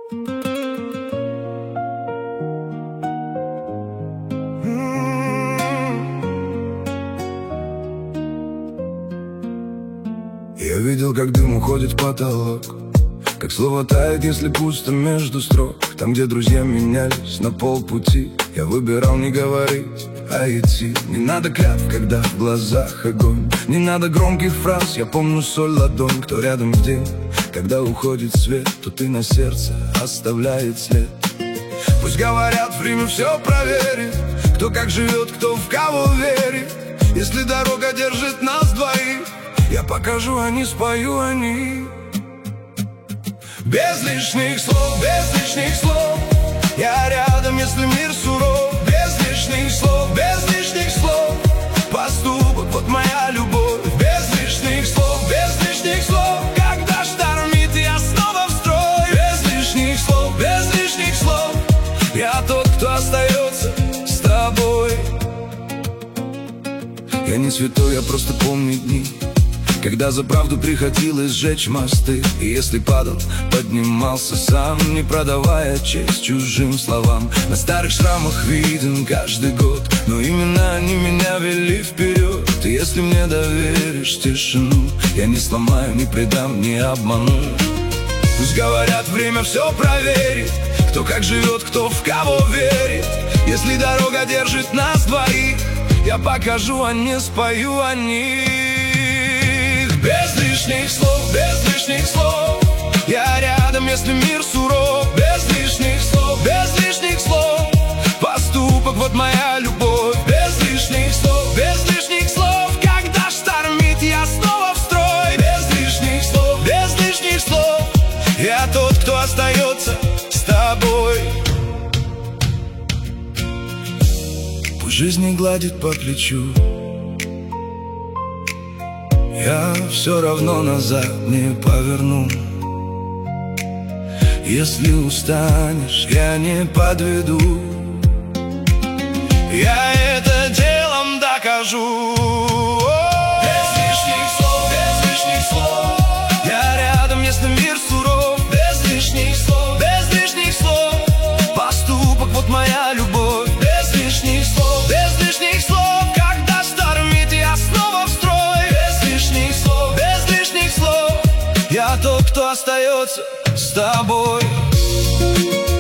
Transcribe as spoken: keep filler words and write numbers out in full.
Я видел, как дым уходит в потолок, как слово тает, если пусто между строк. Там, где друзья менялись на полпути, я выбирал не говорить, а идти. Не надо клятв, когда в глазах огонь, не надо громких фраз, я помню соль ладонь. Кто рядом в день, когда уходит свет, то ты на сердце оставляет след. Пусть говорят, время все проверит, кто как живет, кто в кого верит. Если дорога держит нас двоих, я покажу, а не спою, они. Без лишних слов, без лишних слов, я рядом, если мир суров. Без лишних слов, без лишних слов, поступок, вот моя любовь. Без лишних слов, без лишних слов, когда штормит, я снова в строй. Без лишних слов, без лишних слов, я тот, кто остается с тобой. Я не святой, я просто помню дни, когда за правду приходилось сжечь мосты. И если падал, поднимался сам, не продавая честь чужим словам. На старых шрамах виден каждый год, но именно они меня вели вперед. И если мне доверишь тишину, я не сломаю, не предам, не обману. Пусть говорят, время все проверит, кто как живет, кто в кого верит. Если дорога держит нас двоих, я покажу, а не спою о них. Без лишних слов, без лишних слов, я рядом, если мир суров. Без лишних слов, без лишних слов, поступок, вот моя любовь. Без лишних слов, без лишних слов, когда штормит, я снова в строй. Без лишних слов, без лишних слов, я тот, кто остается с тобой. Пусть жизнь не гладит по плечу, я все равно назад не поверну. Если устанешь, я не подведу, я это делом докажу. Без лишних слов, без лишних слов, я рядом, если мир суров. Без лишних слов, без лишних слов, поступок, вот моя любовь. Без лишних слов, без лишних слов, когда штормит, я снова в строй. Без лишних слов, я тот, кто остается с тобой.